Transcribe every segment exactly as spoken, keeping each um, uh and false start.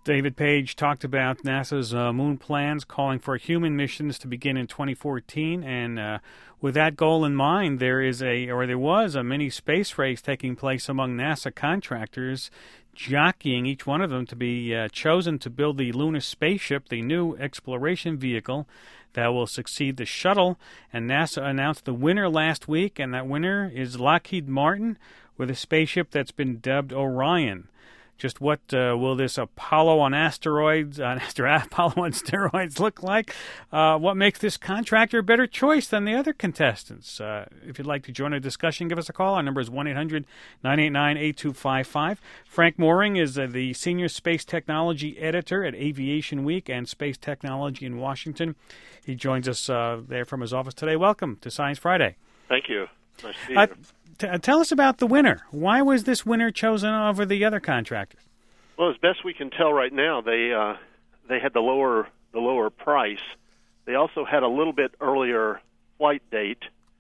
David Page talked about NASA's uh, moon plans, calling for human missions to begin in twenty fourteen. And uh, with that goal in mind, there is a, or there was a mini space race taking place among NASA contractors, jockeying each one of them to be uh, chosen to build the lunar spaceship, the new exploration vehicle that will succeed the shuttle. And NASA announced the winner last week, and that winner is Lockheed Martin with a spaceship that's been dubbed Orion. Just what uh, will this Apollo on asteroids, uh, Apollo on steroids look like? Uh, what makes this contractor a better choice than the other contestants? Uh, if you'd like to join a discussion, give us a call. Our number is one eight hundred nine eight nine eight two five five. Frank Mooring is uh, the Senior Space Technology Editor at Aviation Week and Space Technology in Washington. He joins us uh, there from his office today. Welcome to Science Friday. Thank you. Nice to be Uh, here. T- tell us about the winner. Why was this winner chosen over the other contractors? Well, as best we can tell right now, they uh, they had the lower the lower price. They also had a little bit earlier flight date,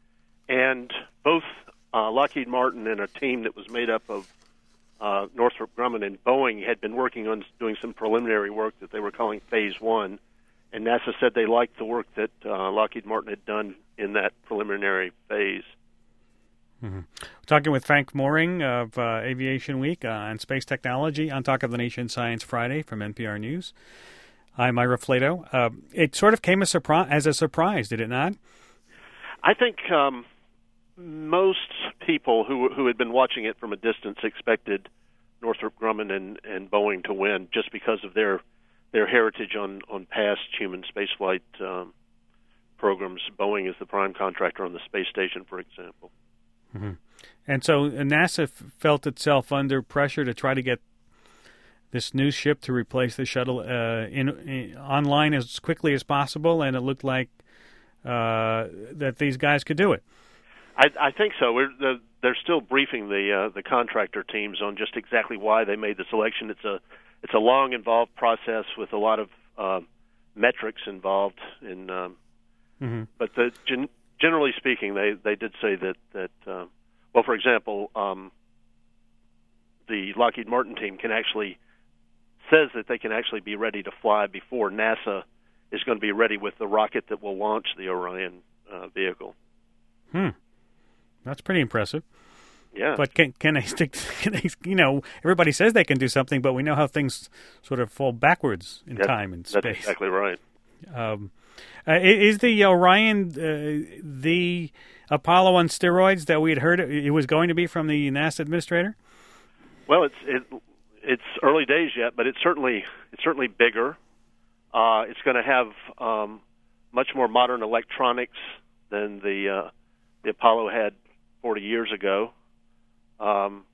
and both uh, Lockheed Martin and a team that was made up of uh, Northrop Grumman and Boeing had been working on doing some preliminary work that they were calling Phase One, and NASA said they liked the work that uh, Lockheed Martin had done in that preliminary phase. Mm-hmm. Talking with Frank Mooring of uh, Aviation Week uh, and Space Technology on Talk of the Nation Science Friday from N P R News. I'm Ira Flato. Uh, it sort of came a surpri- as a surprise, did it not? I think um, most people who who had been watching it from a distance expected Northrop Grumman and, and Boeing to win just because of their their heritage on, on past human spaceflight um, programs. Boeing is the prime contractor on the space station, for example. Mm-hmm. And so NASA f- felt itself under pressure to try to get this new ship to replace the shuttle uh, in, in online as quickly as possible, and it looked like uh, that these guys could do it. I, I think so. We're, the, they're still briefing the uh, the contractor teams on just exactly why they made the selection. It's a it's a long, involved process with a lot of uh, metrics involved. In um, mm-hmm. but the gen- generally speaking, they, they did say that that uh, well, for example, um, the Lockheed Martin team can actually says that they can actually be ready to fly before NASA is going to be ready with the rocket that will launch the Orion uh, vehicle. Hmm. That's pretty impressive. Yeah. But can can they stick? Can they, you know, everybody says they can do something, but we know how things sort of fall backwards in that's, time and space. That's exactly right. Um, uh, is the Orion uh, the Apollo on steroids that we had heard it was going to be from the NASA administrator? Well, it's it, it's early days yet, but it's certainly it's certainly bigger. Uh, it's going to have um, much more modern electronics than the uh, the Apollo had forty years ago. Um,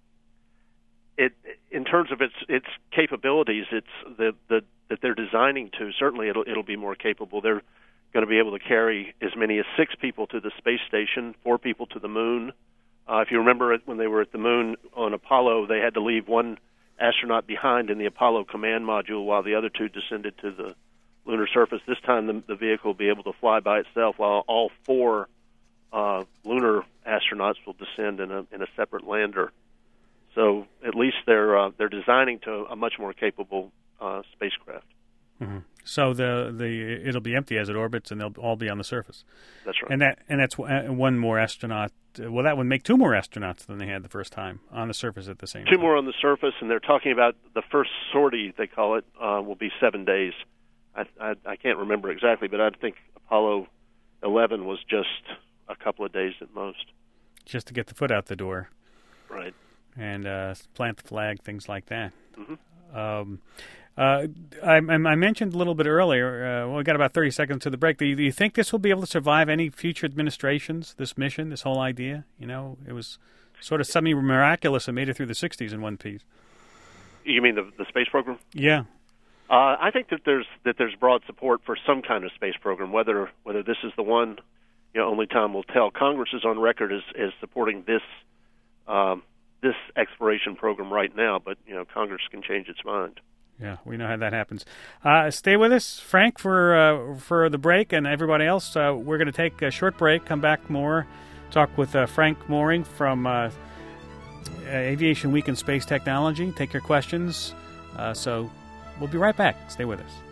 it in terms of its its capabilities, it's the, the that they're designing to. Certainly, it'll it'll be more capable. They're going to be able to carry as many as six people to the space station, four people to the moon. Uh, if you remember it, when they were at the moon on Apollo, they had to leave one astronaut behind in the Apollo command module while the other two descended to the lunar surface. This time, the, the vehicle will be able to fly by itself while all four uh, lunar astronauts will descend in a in a separate lander. So at least they're uh, they're designing to a much more capable uh, spacecraft. Mm-hmm. So the the it'll be empty as it orbits, and they'll all be on the surface. That's right. And that and that's one more astronaut. Well, that would make two more astronauts than they had the first time on the surface at the same two time. Two more on the surface, and they're talking about the first sortie, they call it, uh, will be seven days. I, I, I can't remember exactly, but I think Apollo eleven was just a couple of days at most. Just to get the foot out the door. Right. And uh, plant the flag, things like that. Mm-hmm. Um, uh, I, I mentioned a little bit earlier, uh, well, we got about thirty seconds to the break. Do you, do you think this will be able to survive any future administrations, this mission, this whole idea? You know, it was sort of semi-miraculous and made it through the sixties in one piece. You mean the, the space program? Yeah. Uh, I think that there's that there's broad support for some kind of space program. Whether whether this is the one, you know, only time will tell. Congress is on record as, as supporting this um, this exploration program right now, but you know, Congress can change its mind. Yeah, we know how that happens. Uh, stay with us, Frank, for uh, for the break, and everybody else. Uh, we're going to take a short break. Come back more. Talk with uh, Frank Mooring from uh, Aviation Week and Space Technology. Take your questions. Uh, so. We'll be right back. Stay with us.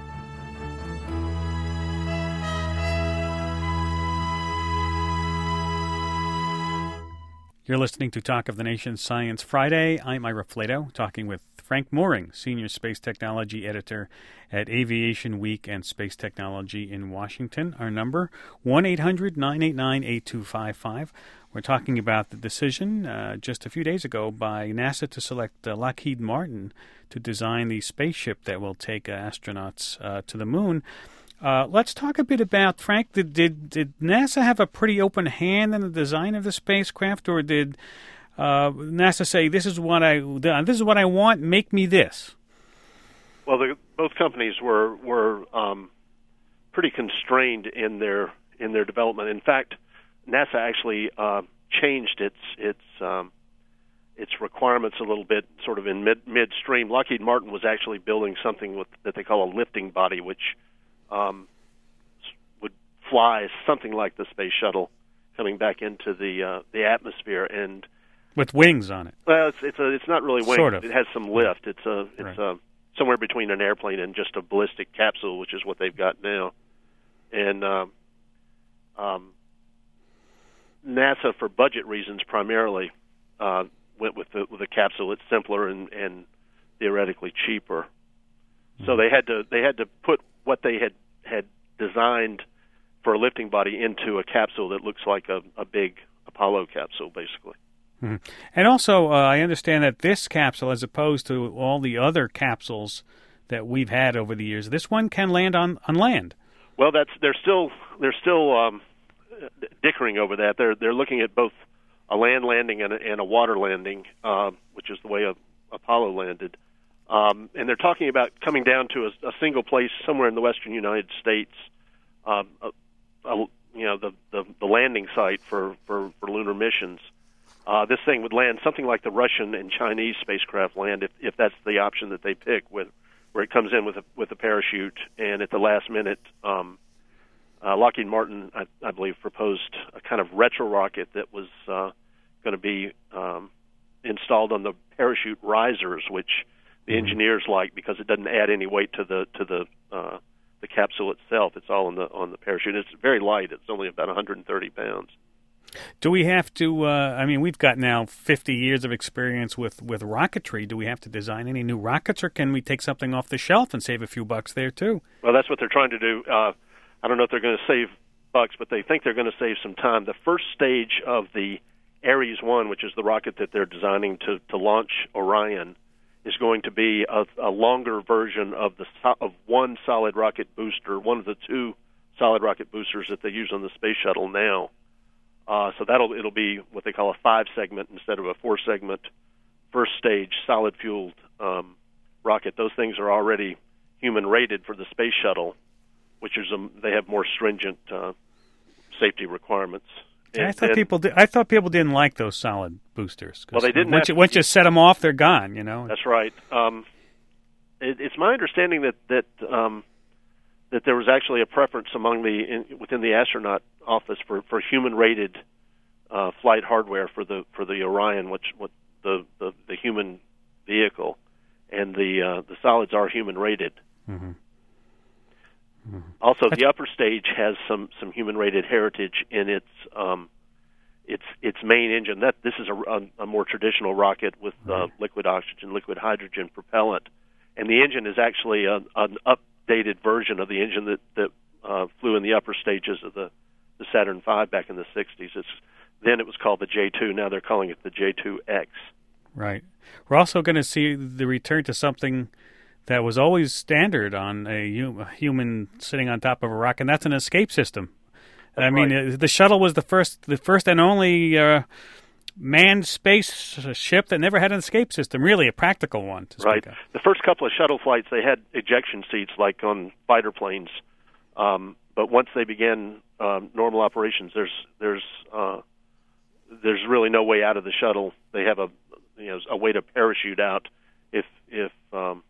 You're listening to Talk of the Nation Science Friday. I'm Ira Flato, talking with Frank Mooring, Senior Space Technology Editor at Aviation Week and Space Technology in Washington. Our number, one eight hundred nine eight nine eight two five five. We're talking about the decision uh, just a few days ago by NASA to select uh, Lockheed Martin to design the spaceship that will take uh, astronauts uh, to the moon. Uh, let's talk a bit about, Frank, did, did did NASA have a pretty open hand in the design of the spacecraft, or did uh, NASA say, this is what I this is what I want, make me this? Well, the, both companies were were um, pretty constrained in their in their development. In fact, NASA actually uh, changed its its um, its requirements a little bit, sort of in mid midstream. Lockheed Martin was actually building something with that they call a lifting body, which Um, would fly something like the space shuttle coming back into the uh, the atmosphere, and with wings on it. Well, it's it's a, it's not really wings. Sort of. It has some lift. It's a it's right. a somewhere between an airplane and just a ballistic capsule, which is what they've got now. And um, um, NASA, for budget reasons primarily, uh, went with the with a capsule. It's simpler and, and theoretically cheaper. Mm-hmm. So they had to they had to put what they had, had designed for a lifting body into a capsule that looks like a, a big Apollo capsule, basically. Mm-hmm. And also, uh, I understand that this capsule, as opposed to all the other capsules that we've had over the years, this one can land on, on land. Well, that's they're still they're still um, dickering over that. They're they're looking at both a land landing and a, and a water landing, uh, which is the way a, Apollo landed. Um, and they're talking about coming down to a, a single place somewhere in the western United States, um, a, a, you know, the, the, the landing site for, for, for lunar missions. Uh, this thing would land something like the Russian and Chinese spacecraft land, if, if that's the option that they pick, with, where it comes in with a, with a parachute, and at the last minute, um, uh, Lockheed Martin, I, I believe, proposed a kind of retro rocket that was uh, going to be um, installed on the parachute risers, which the engineers like, because it doesn't add any weight to the to the uh, the capsule itself. It's all on the on the parachute. It's very light. It's only about one hundred thirty pounds. Do we have to? Uh, I mean, we've got now fifty years of experience with, with rocketry. Do we have to design any new rockets, or can we take something off the shelf and save a few bucks there too? Well, that's what they're trying to do. Uh, I don't know if they're going to save bucks, but they think they're going to save some time. The first stage of the Ares one, which is the rocket that they're designing to to launch Orion, is going to be a, a longer version of the of one solid rocket booster, one of the two solid rocket boosters that they use on the space shuttle now. Uh, so that'll it'll be what they call a five segment instead of a four segment first stage solid fueled um, rocket. Those things are already human rated for the space shuttle, which is um, they have more stringent uh, safety requirements. And, I thought and, people did, I thought people didn't like those solid boosters. Well, they didn't. Once you, once you set them off, they're gone. You know. That's right. Um, it, it's my understanding that that um, that there was actually a preference among the in, within the astronaut office for, for human rated uh, flight hardware for the for the Orion, which what the, the, the human vehicle, and the uh, the solids are human rated. Mm-hmm. Mm-hmm. Also, the upper stage has some, some human rated heritage in its um, its its main engine. That this is a, a, a more traditional rocket with uh, liquid oxygen, liquid hydrogen propellant, and the engine is actually a, an updated version of the engine that that uh, flew in the upper stages of the, the Saturn five back in the sixties. It's then it was called the J two. Now they're calling it the J two X. Right. We're also going to see the return to something that was always standard on a, hum, a human sitting on top of a rock, and that's an escape system. That's I mean, right. uh, the shuttle was the first, the first and only uh, manned space ship that never had an escape system. Really, a practical one. To right. Speak of. The first couple of shuttle flights, they had ejection seats like on fighter planes, um, but once they began um, normal operations, there's there's uh, there's really no way out of the shuttle. They have a you know a way to parachute out if if um,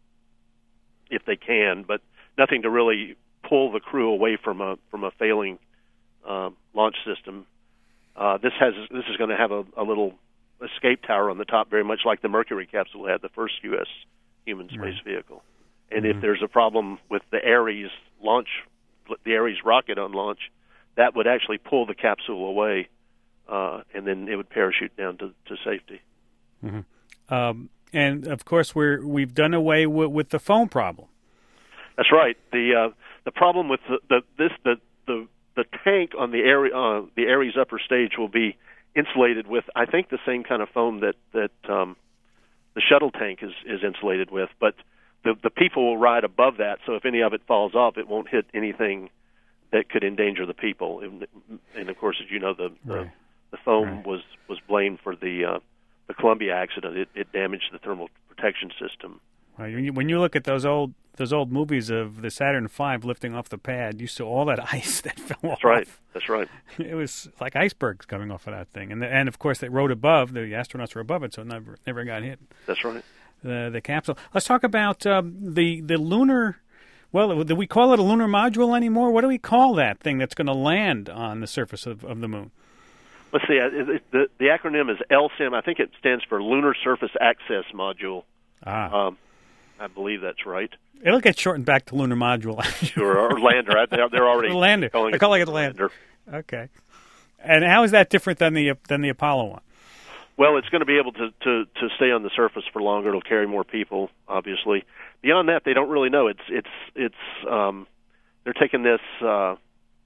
if they can, but nothing to really pull the crew away from a from a failing uh, launch system. Uh, this has this is going to have a, a little escape tower on the top, very much like the Mercury capsule had, the first U S human space right. vehicle. And Mm-hmm. if there's a problem with the Ares launch, the Ares rocket on launch, that would actually pull the capsule away, uh, and then it would parachute down to, to safety. Mm-hmm. Um, and of course, we're we've done away with, with the foam problem. That's right. The uh, the problem with the, the this the, the the tank on the Ares, uh, the Ares upper stage will be insulated with, I think, the same kind of foam that that um, the shuttle tank is, is insulated with, but the the people will ride above that, so if any of it falls off, it won't hit anything that could endanger the people. And, and of course, as you know, the the, Right. the foam Right. was, was blamed for the uh, the Columbia accident. It, it damaged the thermal protection system. Right. When you, when you look at those old those old movies of the Saturn five lifting off the pad, you saw all that ice that fell off. That's right. That's right. It was like icebergs coming off of that thing, and the, and of course they rode above. The astronauts were above it, so it never never got hit. That's right. The the capsule. Let's talk about um, the the lunar. Well, do we call it a lunar module anymore? What do we call that thing that's going to land on the surface of, of the moon? Let's see. It, it, the the acronym is L S I M. I think it stands for Lunar Surface Access Module. Ah, Um, I believe that's right. it'll get shortened back to lunar module. Sure, or lander. I- They're, they're already The lander. calling They're it calling it the lander. Okay. And how is that different than the than the Apollo one? Well, it's going to be able to, to, to stay on the surface for longer. It'll carry more people, obviously. Beyond that, they don't really know. It's it's it's um, they're taking this uh,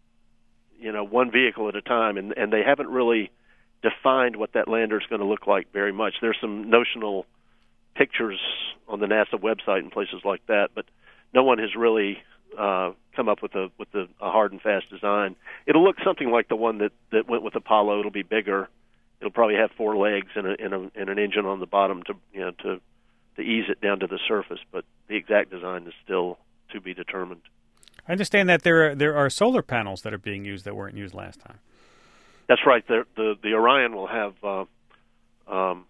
you know one vehicle at a time, and, and they haven't really defined what that lander is going to look like very much. There's some notional pictures on the NASA website and places like that, but no one has really uh, come up with a with a, a hard and fast design. It'll look something like the one that, that went with Apollo. It'll be bigger. It'll probably have four legs and, a, and, a, and an engine on the bottom to you know to to ease it down to the surface. But the exact design is still to be determined. I understand that there are, there are solar panels that are being used that weren't used last time. That's right. The the, the Orion will have uh, um,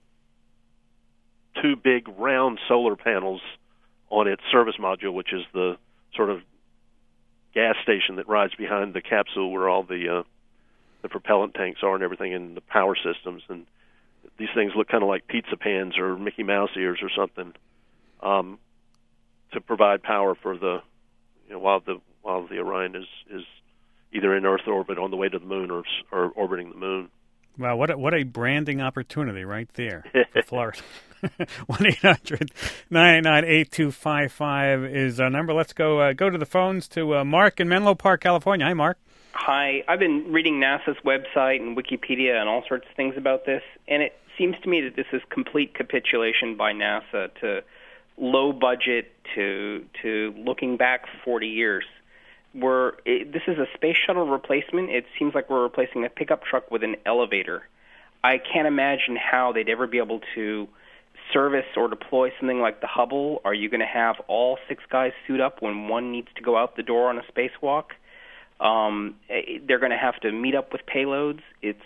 two big round solar panels on its service module, which is the sort of gas station that rides behind the capsule where all the uh, the propellant tanks are and everything, and the power systems. And these things look kind of like pizza pans or Mickey Mouse ears or something, um, to provide power for the you know while the while the Orion is is either in Earth orbit on the way to the moon or or orbiting the moon. Wow, what a, what a branding opportunity right there for Florida. one eight hundred nine nine eight two five five is our number. Let's go uh, go to the phones to uh, Mark in Menlo Park, California. Hi, Mark. Hi. I've been reading NASA's website and Wikipedia and all sorts of things about this, and it seems to me that this is complete capitulation by NASA to low budget, to to looking back forty years. We're, it, this is a space shuttle replacement. It seems like we're replacing a pickup truck with an elevator. I can't imagine how they'd ever be able to service or deploy something like the Hubble. Are you going to have all six guys suit up when one needs to go out the door on a spacewalk? Um, they're going to have to meet up with payloads. It's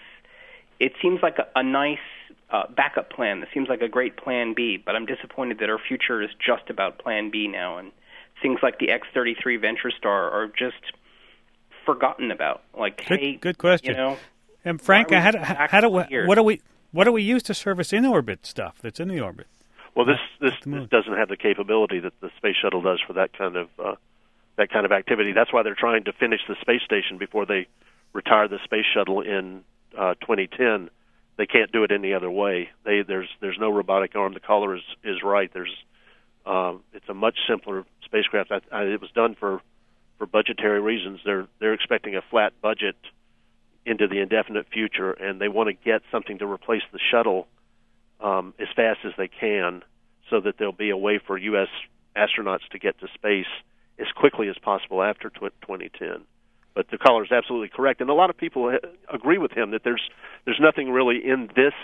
it seems like a, a nice uh, backup plan. It seems like a great Plan B, but I'm disappointed that our future is just about Plan B now, and things like the X thirty-three Venture Star are just forgotten about. Like, Good, hey, good question. You know, and Frank, why are we how do, back how do twenty we, years? what do we what do we use to service in orbit stuff that's in the orbit? Well, this this, the moon. this doesn't have the capability that the space shuttle does for that kind of uh, that kind of activity. That's why they're trying to finish the space station before they retire the space shuttle in uh, twenty ten. They can't do it any other way. They there's there's no robotic arm. The caller is is right. There's um, it's a much simpler spacecraft. I, I, it was done for for budgetary reasons. They're they're expecting a flat budget into the indefinite future, and they want to get something to replace the shuttle um, as fast as they can, so that there'll be a way for U S astronauts to get to space as quickly as possible after twenty ten. But the caller is absolutely correct, and a lot of people ha- agree with him that there's there's nothing really in this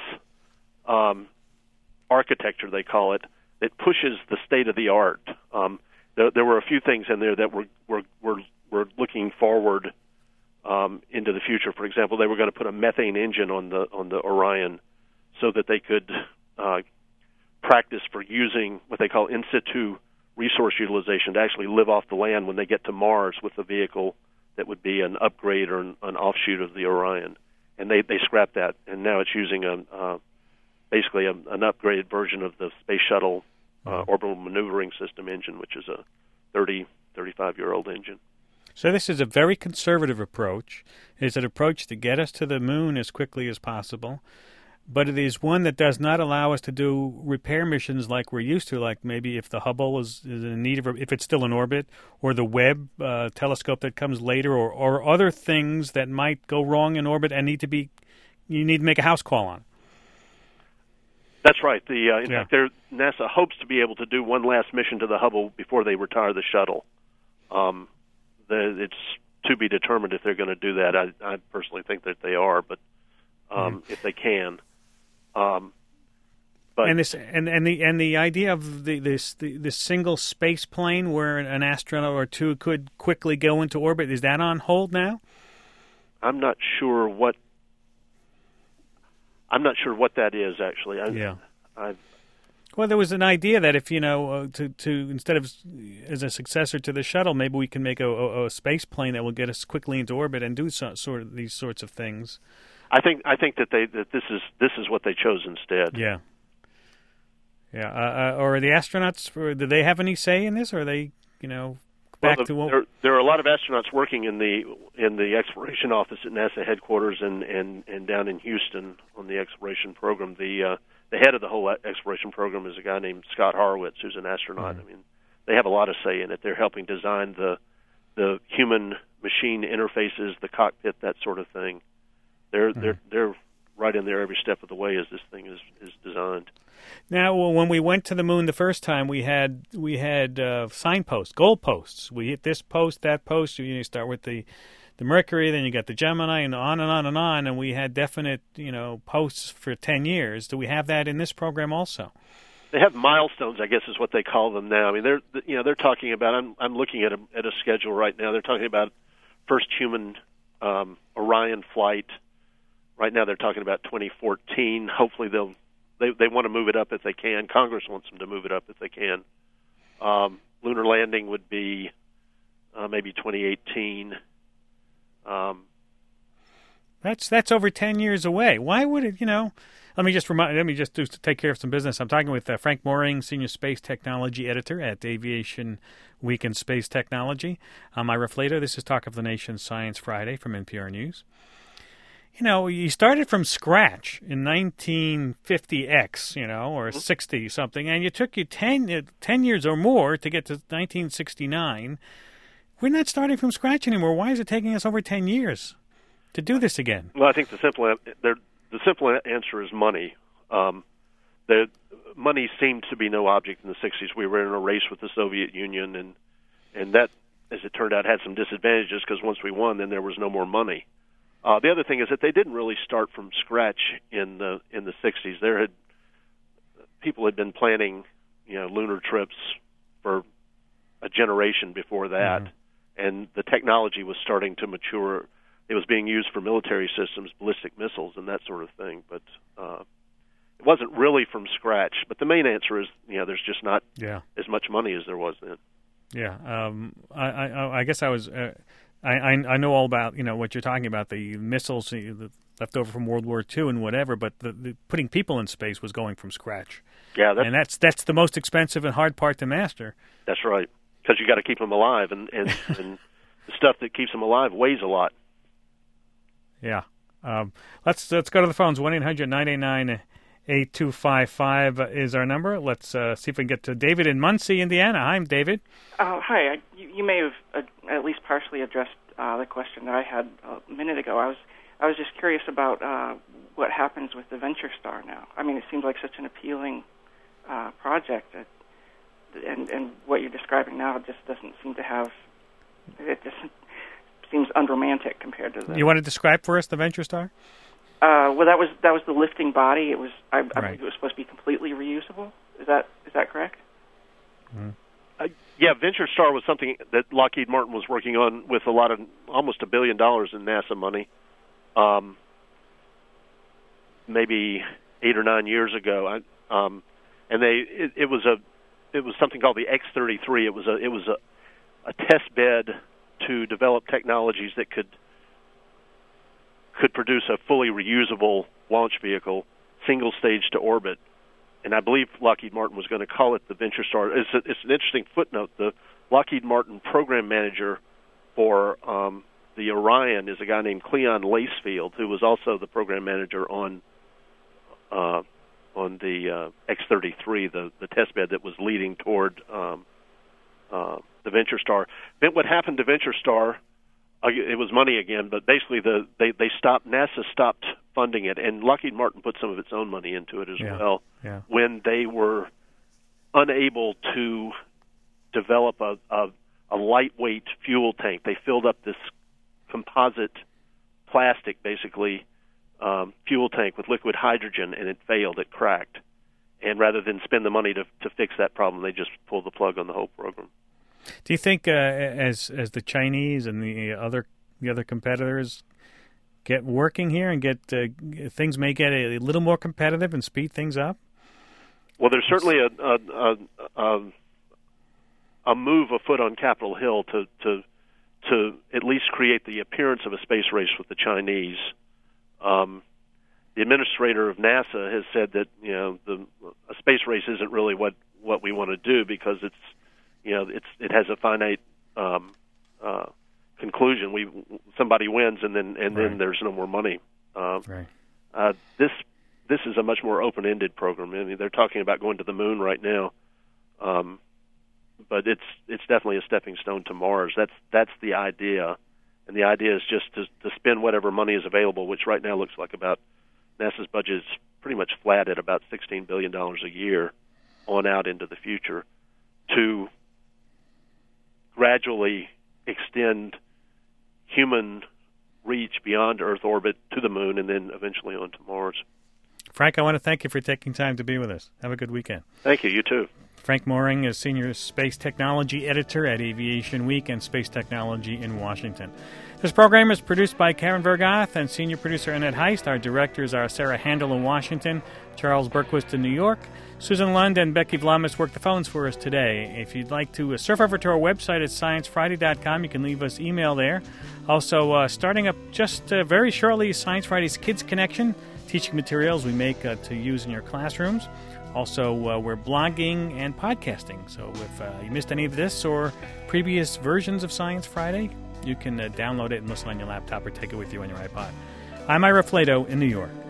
um, architecture, they call it, that pushes the state of the art. Um, there, there were a few things in there that were were were, were looking forward um, into the future. For example, they were going to put a methane engine on the on the Orion, so that they could uh, practice for using what they call in situ resource utilization, to actually live off the land when they get to Mars with a vehicle that would be an upgrade or an, an offshoot of the Orion. And they, they scrapped that, and now it's using a uh, basically a, an upgraded version of the space shuttle uh, orbital maneuvering system engine, which is a thirty, thirty-five-year-old engine. So this is a very conservative approach. It's an approach to get us to the moon as quickly as possible, but it is one that does not allow us to do repair missions like we're used to, like maybe if the Hubble is, is in need of, if it's still in orbit, or the Webb uh, telescope that comes later, or, or other things that might go wrong in orbit and need to be, you need to make a house call on. That's right. The uh, in Yeah. fact, there, NASA hopes to be able to do one last mission to the Hubble before they retire the shuttle. Um, the, it's to be determined if they're going to do that. I, I personally think that they are, but um, mm. if they can. Um, but and this and, and the and the idea of the this the, this single space plane where an astronaut or two could quickly go into orbit, is that on hold now? I'm not sure what I'm not sure what that is actually. I, yeah. I've, Well, there was an idea that if, you know, uh, to, to instead of as a successor to the shuttle, maybe we can make a, a, a space plane that will get us quickly into orbit and do so, sort of these sorts of things. I think I think that they that this is this is what they chose instead. Yeah. Yeah. Uh, uh, or are the astronauts? Do they have any say in this? Or are they, you know, back well, the, to what? There, there are a lot of astronauts working in the in the exploration office at NASA headquarters and, and, and down in Houston on the exploration program. The uh, the head of the whole exploration program is a guy named Scott Horowitz, who's an astronaut. Mm-hmm. I mean, they have a lot of say in it. They're helping design the the human machine interfaces, the cockpit, that sort of thing. They're mm-hmm. they're they're right in there every step of the way as this thing is, is designed. Now, well, when we went to the moon the first time, we had we had uh, signposts, goalposts. We hit this post, that post. You start with the the Mercury, then you got the Gemini, and on and on and on. And we had definite, you know, posts for ten years. Do we have that in this program also? They have milestones, I guess, is what they call them now. I mean, they're you know they're talking about. I'm I'm looking at a at a schedule right now. They're talking about first human um, Orion flight. Right now, they're talking about twenty fourteen. Hopefully, they'll they they want to move it up if they can. Congress wants them to move it up if they can. Um, lunar landing would be uh, maybe twenty eighteen. Um, that's that's over ten years away. Why would it? You know, let me just remind. Let me just do, take care of some business. I'm talking with uh, Frank Moring, Senior Space Technology Editor at Aviation Week in Space Technology. I'm Ira Flato. This is Talk of the Nation Science Friday from N P R News. You know, you started from scratch in nineteen fifty X, you know, or sixty something, and you took you ten, ten years or more to get to nineteen sixty-nine. We're not starting from scratch anymore. Why is it taking us over ten years to do this again? Well, I think the simple the simple answer is money. Um, the money seemed to be no object in the sixties. We were in a race with the Soviet Union, and and that, as it turned out, had some disadvantages because once we won, then there was no more money. Uh, the other thing is that they didn't really start from scratch in the in the sixties. There had people had been planning, you know, lunar trips for a generation before that, mm-hmm. and the technology was starting to mature. It was being used for military systems, ballistic missiles, and that sort of thing. But uh, it wasn't really from scratch. But the main answer is, you know, there's just not yeah. as much money as there was then. Yeah, um, I, I, I guess I was. Uh, I, I I know all about, you know, what you're talking about, the missiles the left over from World War Two and whatever, but the, the putting people in space was going from scratch. Yeah, that's, and that's that's the most expensive and hard part to master. That's right, because you got to keep them alive, and and, and the stuff that keeps them alive weighs a lot. Yeah, um, let's let's go to the phones. One eight hundred nine eight nine eight two five five is our number. Let's uh, see if we can get to David in Muncie, Indiana. Hi, I'm David. Uh, hi. I, you, you may have uh, at least partially addressed uh, the question that I had a minute ago. I was I was just curious about uh, what happens with the Venture Star now. I mean, it seems like such an appealing uh, project, that, and and what you're describing now just doesn't seem to have. It just seems unromantic compared to the. You want to describe for us the Venture Star? Uh, well, that was that was the lifting body. It was I, I right. believe it was supposed to be completely reusable. Is that is that correct? Mm-hmm. Uh, yeah, Venture Star was something that Lockheed Martin was working on with a lot of almost a billion dollars in NASA money, um, maybe eight or nine years ago. I, um, and they it, it was a it was something called the X thirty-three. It was a it was a, a test bed to develop technologies that could. could produce a fully reusable launch vehicle, single stage to orbit. and I believe Lockheed Martin was going to call it the Venture Star. It's, a, it's an interesting footnote. The Lockheed Martin program manager for um, the Orion is a guy named Cleon Lacefield, who was also the program manager on uh, on the uh, X thirty-three, the, the test bed that was leading toward um, uh, the Venture Star. Then what happened to Venture Star, uh, it was money again, but basically the they, they stopped, NASA stopped funding it, and Lockheed Martin put some of its own money into it as yeah. well yeah. when they were unable to develop a, a, a lightweight fuel tank. They filled up this composite plastic, basically, um, fuel tank with liquid hydrogen, and it failed. It cracked. And rather than spend the money to to fix that problem, they just pulled the plug on the whole program. Do you think, uh, as as the Chinese and the other the other competitors get working here and get uh, things may get a little more competitive and speed things up? Well, there's certainly a a, a, a, a move afoot on Capitol Hill to to to at least create the appearance of a space race with the Chinese. Um, the administrator of NASA has said that you know the a space race isn't really what, what we want to do because it's you know it's it has a finite um, uh, conclusion. We somebody wins and then and right. then there's no more money. Uh, right. uh, this this is a much more open-ended program. I mean, they're talking about going to the moon right now. Um, But it's it's definitely a stepping stone to Mars. That's that's the idea, and the idea is just to, to spend whatever money is available, which right now looks like about NASA's budget is pretty much flat at about sixteen billion dollars a year, on out into the future, to gradually extend human reach beyond Earth orbit to the moon, and then eventually onto Mars. Frank, I want to thank you for taking time to be with us. Have a good weekend. Thank you. You too. Frank Mooring is Senior Space Technology Editor at Aviation Week and Space Technology in Washington. This program is produced by Karen Vergoth and Senior Producer Annette Heist. Our directors are Sarah Handel in Washington, Charles Berquist in New York. Susan Lund and Becky Vlamis work the phones for us today. If you'd like to surf over to our website at science friday dot com, you can leave us email there. Also, uh, starting up just uh, very shortly, Science Friday's Kids Connection, teaching materials we make uh, to use in your classrooms. Also, uh, we're blogging and podcasting. So if uh, you missed any of this or previous versions of Science Friday, you can uh, download it and listen on your laptop or take it with you on your iPod. I'm Ira Flato in New York.